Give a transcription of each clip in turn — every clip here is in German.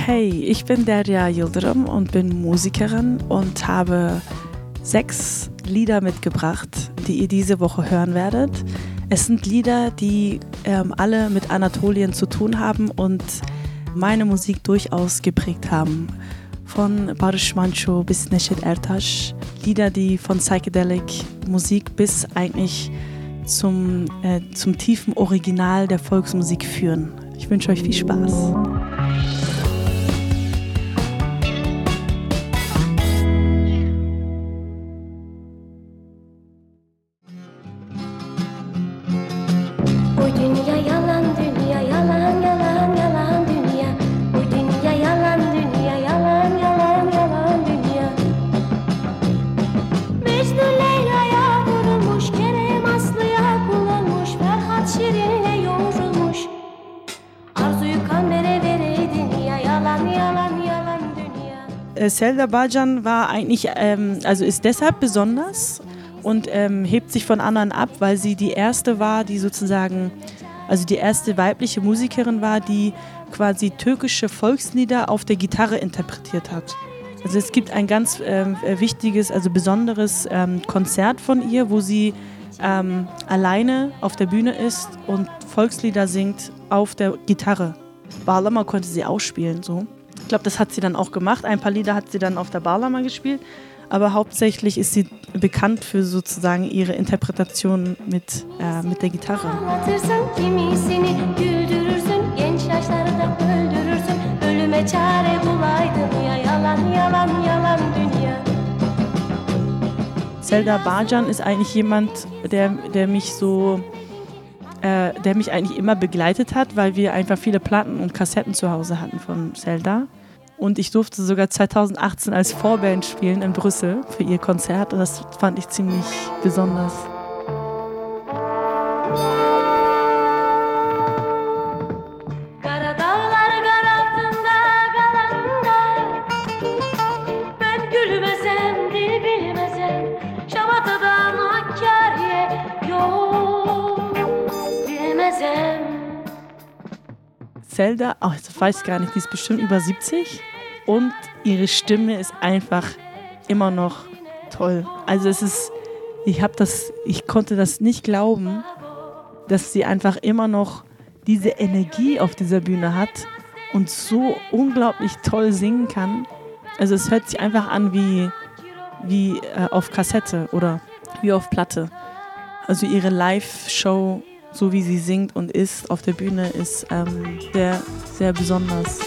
Hey, ich bin Derya Yildirim und bin Musikerin und habe 6 Lieder mitgebracht, die ihr diese Woche hören werdet. Es sind Lieder, die alle mit Anatolien zu tun haben und meine Musik durchaus geprägt haben. Von Barış Manço bis Neşet Ertaş. Lieder, die von Psychedelic Musik bis eigentlich zum tiefen Original der Volksmusik führen. Ich wünsche euch viel Spaß. Selda Bağcan war eigentlich, ist deshalb besonders und hebt sich von anderen ab, weil sie die erste war, die sozusagen, also die erste weibliche Musikerin war, die quasi türkische Volkslieder auf der Gitarre interpretiert hat. Also es gibt ein ganz wichtiges, also besonderes Konzert von ihr, wo sie alleine auf der Bühne ist und Volkslieder singt auf der Gitarre. Bağlama konnte sie auch spielen, so. Ich glaube, das hat sie dann auch gemacht. Ein paar Lieder hat sie dann auf der Bağlama gespielt. Aber hauptsächlich ist sie bekannt für sozusagen ihre Interpretation mit der Gitarre. Selda Bağcan ist eigentlich jemand, der mich eigentlich immer begleitet hat, weil wir einfach viele Platten und Kassetten zu Hause hatten von Selda. Und ich durfte sogar 2018 als Vorband spielen in Brüssel für ihr Konzert und das fand ich ziemlich besonders. Selda, ich weiß gar nicht, die ist bestimmt über 70 und ihre Stimme ist einfach immer noch toll. Also ich konnte das nicht glauben, dass sie einfach immer noch diese Energie auf dieser Bühne hat und so unglaublich toll singen kann. Also es hört sich einfach an wie auf Kassette oder wie auf Platte. Also ihre Live-Show, so wie sie singt und ist auf der Bühne, ist sehr, sehr besonders.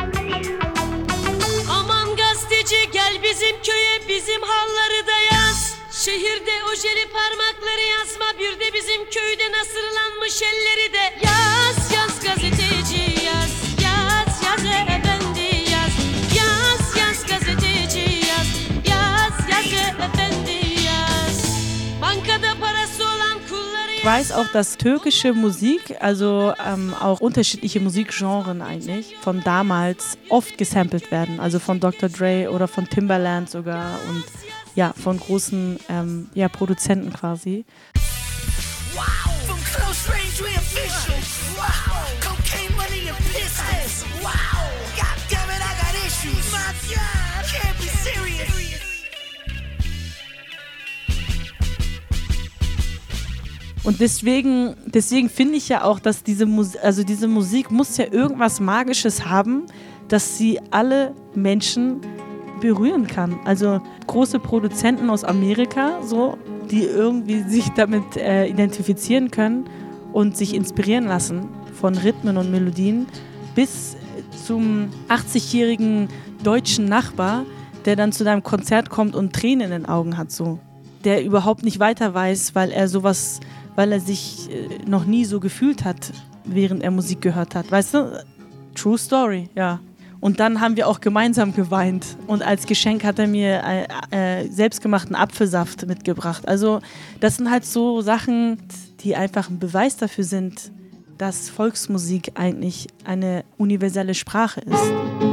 Aman gazeteci gel bizim köye bizim halları da yaz. Şehirde ojeli parmakları yazma bir de bizim köyde nasırlanmış elleri de yaz. Yaz gazeteci yaz. Yaz yaz efendi yaz. Yaz yaz gazeteci yaz. Yaz yaz efendi yaz. Bankada parası olan kulları. Ich weiß auch, dass türkische Musik, also auch unterschiedliche Musikgenres eigentlich, von damals oft gesampelt werden. Also von Dr. Dre oder von Timbaland sogar und ja, von großen Produzenten quasi. Wow, from close range we official. Wow, cocaine money and pistols. Wow, goddammit, I got issues. My God, can't be serious. Und deswegen finde ich ja auch, dass diese Musik muss ja irgendwas Magisches haben, dass sie alle Menschen berühren kann. Also große Produzenten aus Amerika, so, die irgendwie sich damit identifizieren können und sich inspirieren lassen von Rhythmen und Melodien, bis zum 80-jährigen deutschen Nachbar, der dann zu deinem Konzert kommt und Tränen in den Augen hat, so. Der überhaupt nicht weiter weiß, weil er sich noch nie so gefühlt hat, während er Musik gehört hat. Weißt du? True Story, ja. Und dann haben wir auch gemeinsam geweint. Und als Geschenk hat er mir selbstgemachten Apfelsaft mitgebracht. Also das sind halt so Sachen, die einfach ein Beweis dafür sind, dass Volksmusik eigentlich eine universelle Sprache ist.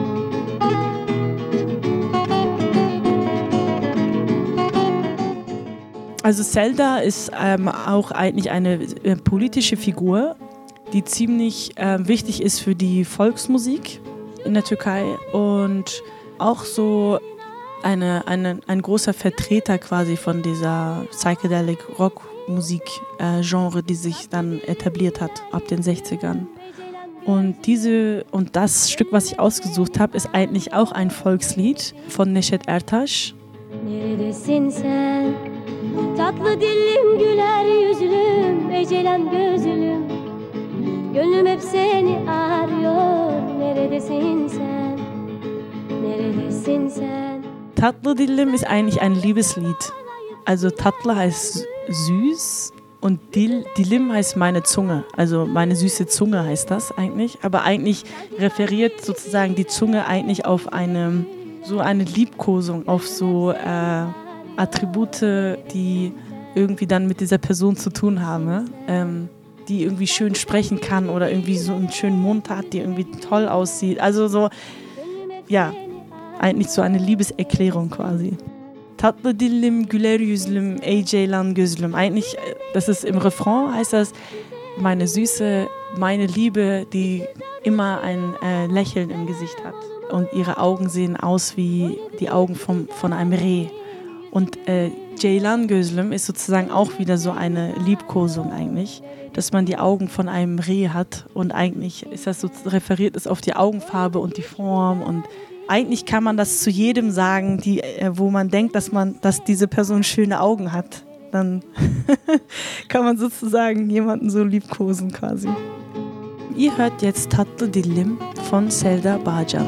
Also Selda ist auch eigentlich eine politische Figur, die ziemlich wichtig ist für die Volksmusik in der Türkei und auch so ein großer Vertreter quasi von dieser Psychedelic Rock Musikgenre, die sich dann etabliert hat ab den 60ern. Und das Stück, was ich ausgesucht habe, ist eigentlich auch ein Volkslied von Neşet Ertaş. Neredesin sen? Tatlı dilim, güler yüzlüm, ecelen gözlüm. Gönlüm hep seni arıyor. Neredesin sen? Neredesin sen? Tatlı Dilim ist eigentlich ein Liebeslied. Also Tatlı heißt süß und Dilim heißt meine Zunge. Also meine süße Zunge heißt das eigentlich. Aber eigentlich referiert sozusagen die Zunge eigentlich auf eine Liebkosung, auf so Attribute, die irgendwie dann mit dieser Person zu tun haben. Ne? Die irgendwie schön sprechen kann oder irgendwie so einen schönen Mund hat, die irgendwie toll aussieht. Also so, ja, eigentlich so eine Liebeserklärung quasi. Tatlı dilim, güler yüzlüm, ey ceylan gözlüm. Eigentlich, das ist im Refrain, heißt das, meine Süße, meine Liebe, die immer ein Lächeln im Gesicht hat. Und ihre Augen sehen aus wie die Augen von einem Reh. Und ceylan gözlüm ist sozusagen auch wieder so eine Liebkosung eigentlich, dass man die Augen von einem Reh hat. Und eigentlich ist das so, referiert ist auf die Augenfarbe und die Form und eigentlich kann man das zu jedem sagen, wo man denkt, dass diese Person schöne Augen hat. Dann kann man sozusagen jemanden so liebkosen quasi. Ihr hört jetzt Tatlı Dilim von Selda Bağcan.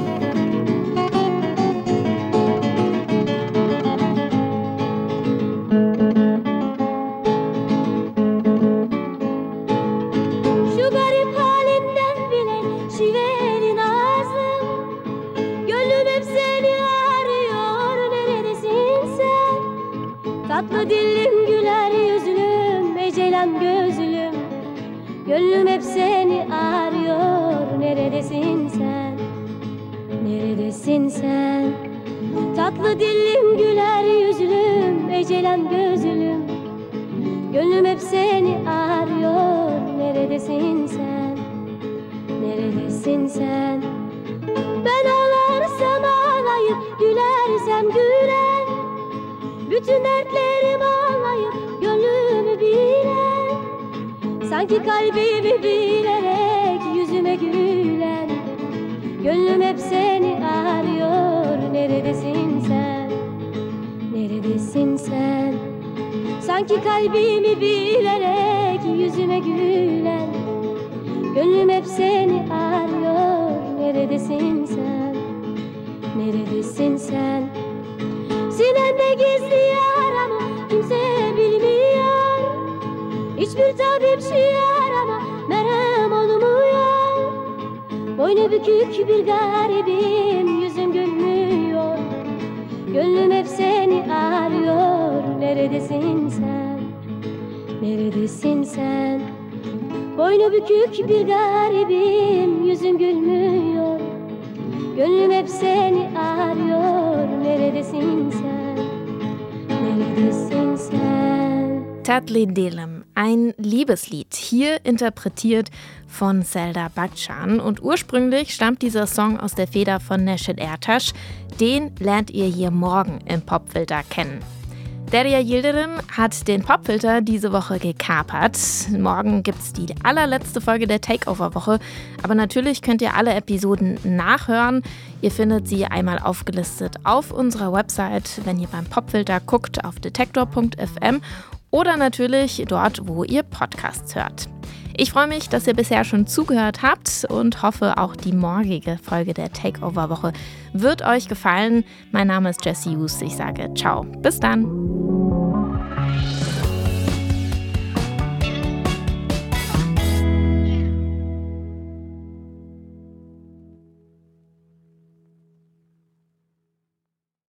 Tatlı dilim, güler yüzlüm, ecelen gözlüm. Gönlüm hep seni arıyor. Neredesin sen? Neredesin sen? Tatlı dilim, güler yüzlüm, ecelen gözlüm. Gönlüm hep seni arıyor. Neredesin sen? Neredesin sen? Ben ağlarsam ağlayıp, gülersem gülen. Bütün dertlerim ağlayıp gönlümü bilen. Sanki kalbimi bilerek yüzüme gülen. Gönlüm hep seni arıyor. Neredesin sen? Neredesin sen? Sanki kalbimi bilerek yüzüme gülen. Gönlüm hep seni arıyor. Neredesin sen? Neredesin sen? Sinemde gizli yaramı kimse bilmiyor. Hiçbir tabip şu yarama merhem olmuyor. Boynu bükük bir garibim, yüzüm gülmüyor. Gönlüm hep seni arıyor. Neredesin sen? Neredesin sen? Boynu bükük bir garibim, yüzüm gülmüyor. Gönlüm hep seni arıyor. Neredesin sen? Neredesin sen? Tatlı Dilim, ein Liebeslied, hier interpretiert von Selda Bağcan. Und ursprünglich stammt dieser Song aus der Feder von Neşet Ertaş. Den lernt ihr hier morgen im Popfilter kennen. Derya Yildirim hat den Popfilter diese Woche gekapert. Morgen gibt's die allerletzte Folge der Takeover-Woche. Aber natürlich könnt ihr alle Episoden nachhören. Ihr findet sie einmal aufgelistet auf unserer Website, wenn ihr beim Popfilter guckt, auf detektor.fm oder natürlich dort, wo ihr Podcasts hört. Ich freue mich, dass ihr bisher schon zugehört habt und hoffe, auch die morgige Folge der Takeover-Woche wird euch gefallen. Mein Name ist Jessie Hus. Ich sage ciao. Bis dann.